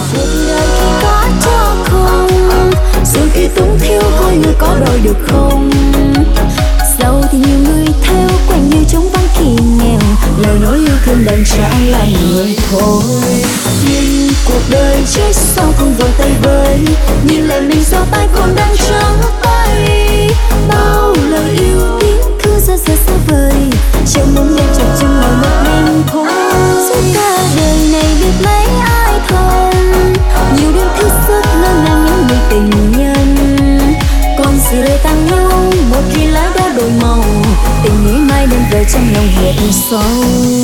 cuộc đời khi có cho không, rồi khi túng thiếu coi người có đòi được không. Giàu thì nhiều người theo quanh như trống vắng khi nghèo, lời nói yêu thương đành trả lại người thôi. Nhưng cuộc đời chết sao không vòng tay với, nhìn lại mình sao tay còn đang trắng tay. Bao lời yêu tiếng cứ xa xa xa vời, chẳng muốn nghe chập chừng ngồi một mình thôi. Suốt cả đời này biết mấy ai thân, nhiều đêm thức giấc ngỡ ngàng những người tình nhân. Còn sự đời tăng nhau một khi lá đa đổi màu, tình nghĩ mai đêm về trong lòng hiện sâu.